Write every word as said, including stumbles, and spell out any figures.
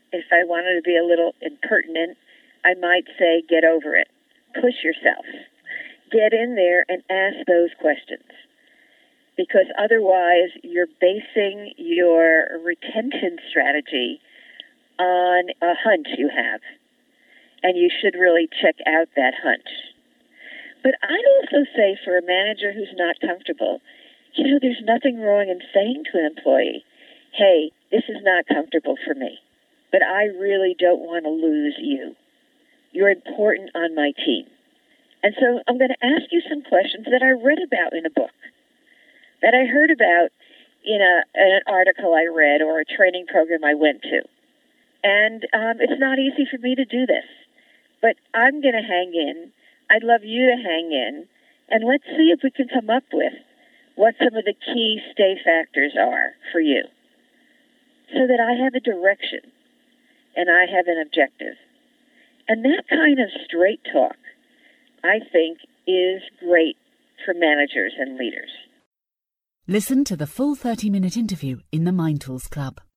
If I wanted to be a little impertinent, I might say, get over it. Push yourself. Get in there and ask those questions. Because otherwise, you're basing your retention strategy on a hunch you have. And you should really check out that hunch. But I'd also say for a manager who's not comfortable, you know, there's nothing wrong in saying to an employee, hey, this is not comfortable for me, but I really don't want to lose you. You're important on my team. And so I'm going to ask you some questions that I read about in a book, that I heard about in, a, in an article I read or a training program I went to. And um, it's not easy for me to do this, but I'm going to hang in. I'd love you to hang in, and let's see if we can come up with what some of the key stay factors are for you so that I have a direction and I have an objective. And that kind of straight talk, I think, is great for managers and leaders. Listen to the full thirty-minute interview in the Mind Tools Club.